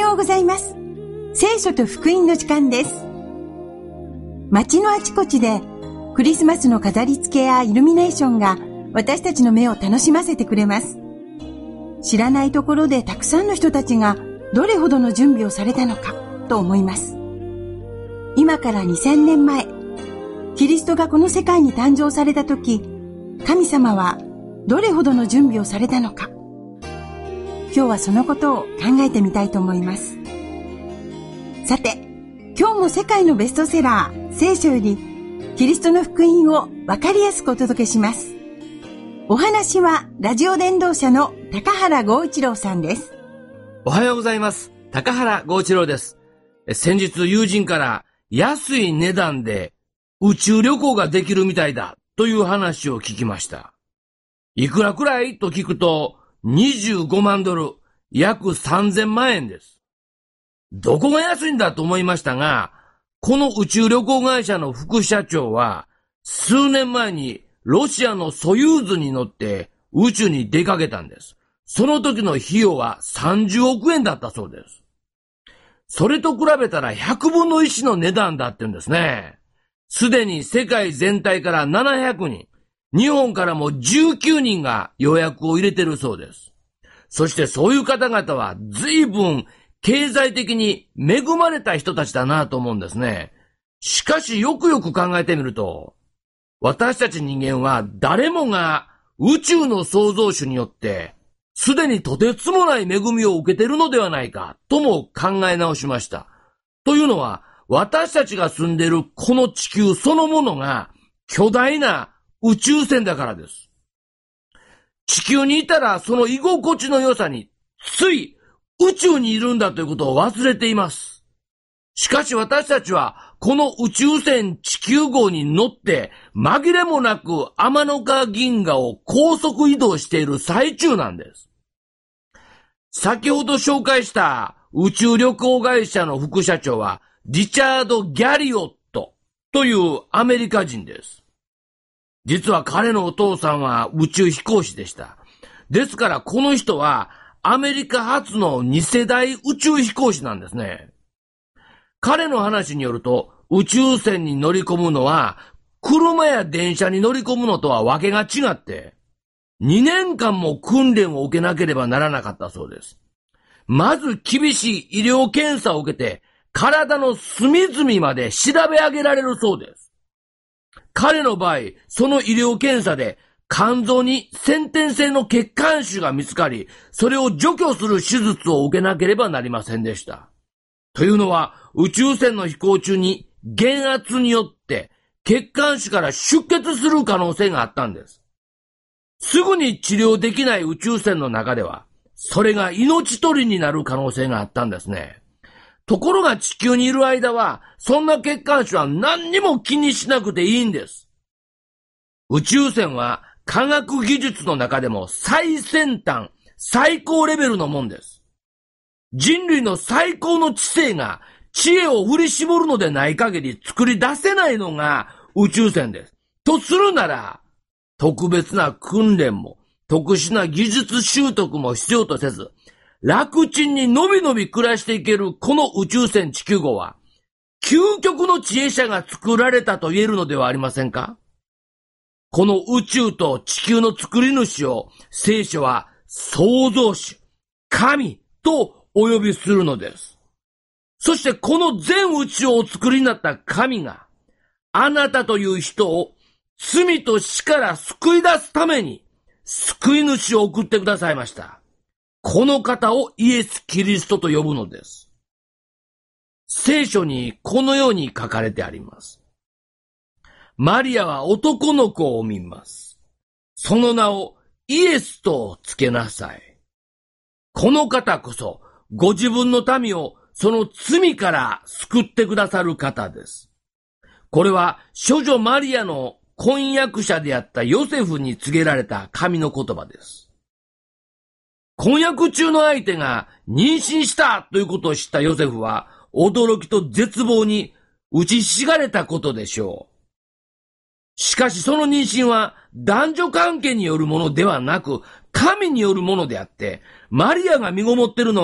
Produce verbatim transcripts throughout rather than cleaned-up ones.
ようございます。聖書と福音の時間です。街のあちこちでクリスマスの飾り付けやイルミネーションが私たちの目を楽しませてくれます。知らないところでたくさんの人たちがどれほどの準備をされたのかと思います。今からにせんねんまえ、キリストがこの世界に誕生された時、神様はどれほどの準備をされたのか。今日はそのことを考えてみたいと思います。さて、今日も世界のベストセラー、聖書よりキリストの福音をわかりやすくお届けします。お話はラジオ伝道者の高原剛一郎さんです。 おはようございます。高原剛一郎です。先日友人から安い値段で宇宙旅行ができるみたいだという話を聞きました。いくらくらいと聞くとにじゅうごまんドル、約さんぜんまんえんです。どこが安いんだと思いましたが、この宇宙旅行会社の副社長は数年前にロシアのソユーズに乗って宇宙に出かけたんです。その時の費用はさんじゅうおくえんだったそうです。それと比べたらひゃくぶんのいちの値段だって言うんですね。すでに世界全体からななひゃくにん、日本からもじゅうきゅうにんが予約を入れてるそうです。そしてそういう方々は随分経済的に恵まれた人たちだなと思うんですね。しかしよくよく考えてみると、私たち人間は誰もが宇宙の創造主によってすでにとてつもない恵みを受けているのではないかとも考え直しました。というのは、私たちが住んでいるこの地球そのものが巨大な宇宙船だからです。地球にいたらその居心地の良さについ宇宙にいるんだということを忘れています。しかし私たちはこの宇宙船地球号に乗って紛れもなく天の川銀河を高速移動している最中なんです。先ほど紹介した宇宙旅行会社の副社長はリチャード・ギャリオットというアメリカ人です。実は彼のお父さんは宇宙飛行士でした。ですからこの人はアメリカ初のにせだい宇宙飛行士なんですね。彼の話によると宇宙船に乗り込むのは車や電車に乗り込むのとはわけが違ってにねんかんも訓練を受けなければならなかったそうです。まず厳しい医療検査を受けて体の隅々まで調べ上げられるそうです。彼の場合、その医療検査で肝臓に先天性の血管腫が見つかり、それを除去する手術を受けなければなりませんでした。というのは、宇宙船の飛行中に減圧によって血管腫から出血する可能性があったんです。すぐに治療できない宇宙船の中では、それが命取りになる可能性があったんですね。ところが地球にいる間は、そんな血管腫は何にも気にしなくていいんです。宇宙船は科学技術の中でも最先端、最高レベルのもんです。人類の最高の知性が知恵を振り絞るのでない限り作り出せないのが宇宙船です。とするなら、特別な訓練も特殊な技術習得も必要とせず、楽ちんにのびのび暮らしていけるこの宇宙船地球号は、究極の知恵者が作られたと言えるのではありませんか？この宇宙と地球の作り主を聖書は創造主、神とお呼びするのです。そしてこの全宇宙をお作りになった神が、あなたという人を罪と死から救い出すために救い主を送ってくださいました。この方をイエス・キリストと呼ぶのです。聖書にこのように書かれてあります。マリアは男の子を産みます。その名をイエスとつけなさい。この方こそご自分の民をその罪から救ってくださる方です。これは処女マリアの婚約者であったヨセフに告げられた神の言葉です。婚約中の相手が妊娠したということを知ったヨセフは驚きと絶望に打ちひしがれたことでしょう。しかしその妊娠は男女関係によるものではなく神によるものであって、マリアが身ごもっているのは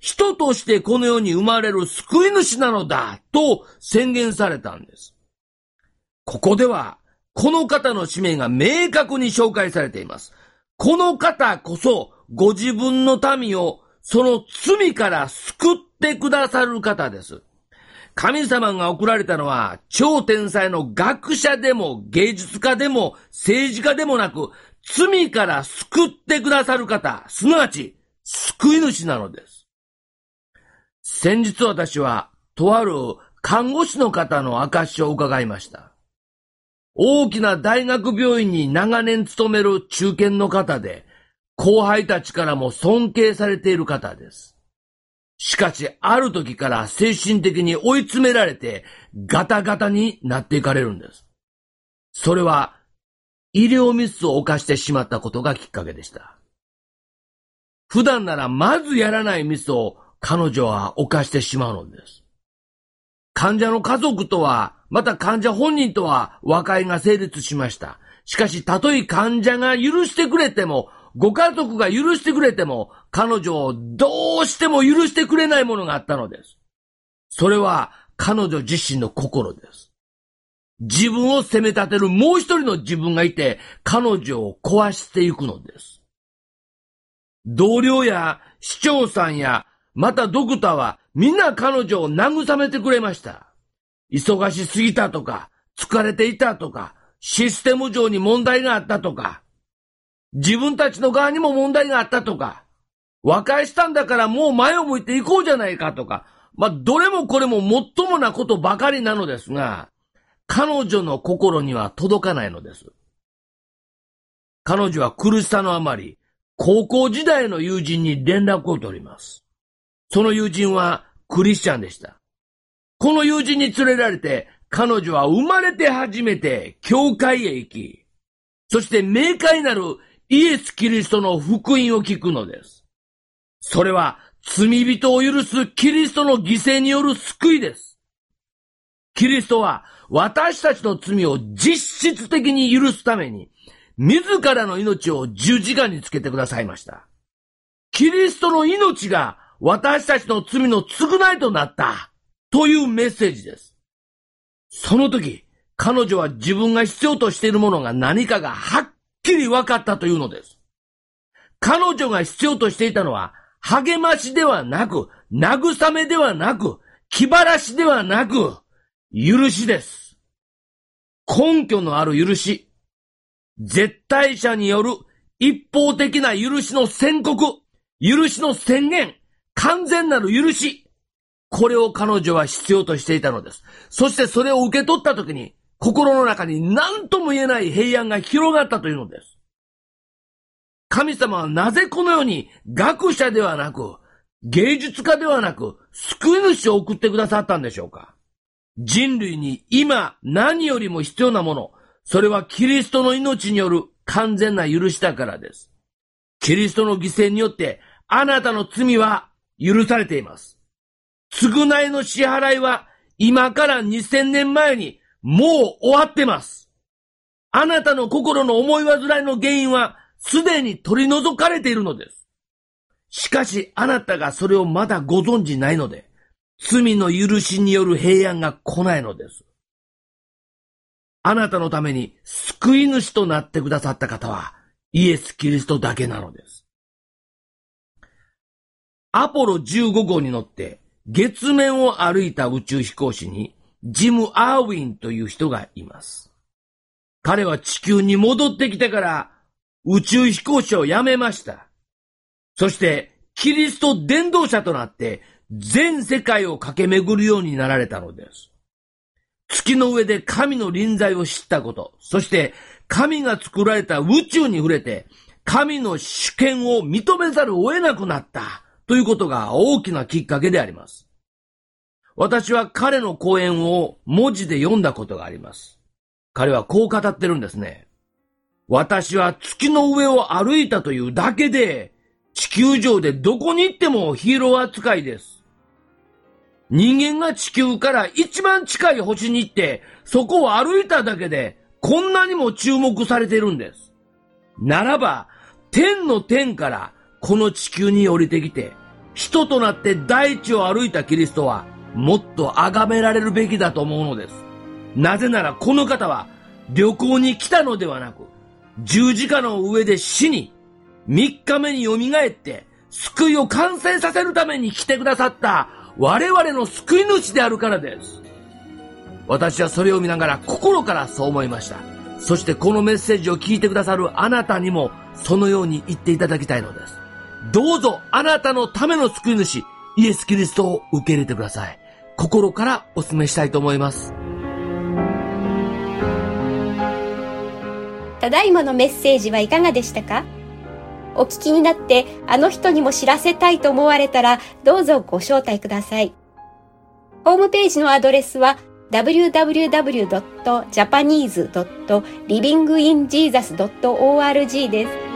人としてこの世に生まれる救い主なのだと宣言されたんです。ここではこの方の使命が明確に紹介されています。この方こそご自分の民をその罪から救ってくださる方です。神様が送られたのは超天才の学者でも芸術家でも政治家でもなく、罪から救ってくださる方、すなわち救い主なのです。先日私はとある看護師の方の証を伺いました。大きな大学病院に長年勤める中堅の方で、後輩たちからも尊敬されている方です。しかし、ある時から精神的に追い詰められて、ガタガタになっていかれるんです。それは、医療ミスを犯してしまったことがきっかけでした。普段ならまずやらないミスを彼女は犯してしまうのです。患者の家族とは、また患者本人とは和解が成立しました。しかし、たとえ患者が許してくれても、ご家族が許してくれても、彼女をどうしても許してくれないものがあったのです。それは彼女自身の心です。自分を責め立てるもう一人の自分がいて、彼女を壊していくのです。同僚や市長さんや、またドクターはみんな彼女を慰めてくれました。忙しすぎたとか、疲れていたとか、システム上に問題があったとか、自分たちの側にも問題があったとか、和解したんだからもう前を向いていこうじゃないかとか、まあ、どれもこれももっともなことばかりなのですが、彼女の心には届かないのです。彼女は苦しさのあまり、高校時代の友人に連絡を取ります。その友人はクリスチャンでした。この友人に連れられて、彼女は生まれて初めて教会へ行き、そして明快なるイエス・キリストの福音を聞くのです。それは罪人を許すキリストの犠牲による救いです。キリストは私たちの罪を実質的に許すために、自らの命を十字架につけてくださいました。キリストの命が私たちの罪の償いとなったというメッセージです。その時、彼女は自分が必要としているものが何かがはっきり分かったというのです。彼女が必要としていたのは、励ましではなく、慰めではなく、気晴らしではなく、許しです。根拠のある許し。絶対者による一方的な許しの宣告、許しの宣言、完全なる許し。これを彼女は必要としていたのです。そしてそれを受け取ったときに、心の中に何とも言えない平安が広がったというのです。神様はなぜこの世に学者ではなく、芸術家ではなく、救い主を送ってくださったんでしょうか。人類に今何よりも必要なもの、それはキリストの命による完全な許しだからです。キリストの犠牲によってあなたの罪は許されています。償いの支払いは今からにせんねんまえにもう終わってます。あなたの心の思い煩いの原因はすでに取り除かれているのです。しかしあなたがそれをまだご存じないので、罪の許しによる平安が来ないのです。あなたのために救い主となってくださった方はイエス・キリストだけなのです。アポロじゅうごごうに乗って月面を歩いた宇宙飛行士にジム・アーウィンという人がいます。彼は地球に戻ってきてから宇宙飛行士を辞めました。そしてキリスト伝道者となって全世界を駆け巡るようになられたのです。月の上で神の臨在を知ったこと、そして神が作られた宇宙に触れて神の主権を認めざるを得なくなったということが大きなきっかけであります。私は彼の講演を文字で読んだことがあります。彼はこう語ってるんですね。私は月の上を歩いたというだけで地球上でどこに行ってもヒーロー扱いです。人間が地球から一番近い星に行って、そこを歩いただけで、こんなにも注目されているんです。ならば、天の天からこの地球に降りてきて、 人となって大地を歩いたキリストはもっと崇められるべきだと思うのです。なぜならこの方は旅行に来たのではなく、十字架の上で死に、三日目によみがえって救いを完成させるために来てくださった我々の救い主であるからです。私はそれを見ながら心からそう思いました。そしてこのメッセージを聞いてくださるあなたにもそのように言っていただきたいのです。どうぞあなたのための救い主イエス・キリストを受け入れてください。心からお勧めしたいと思います。 ただいまのメッセージはいかがでしたか？お聞きになってあの人にも知らせたいと思われたらどうぞご招待ください。ホームページのアドレスは ダブリューダブリューダブリュードットジャパニーズドットリビングインジーザスドットオーアールジー です。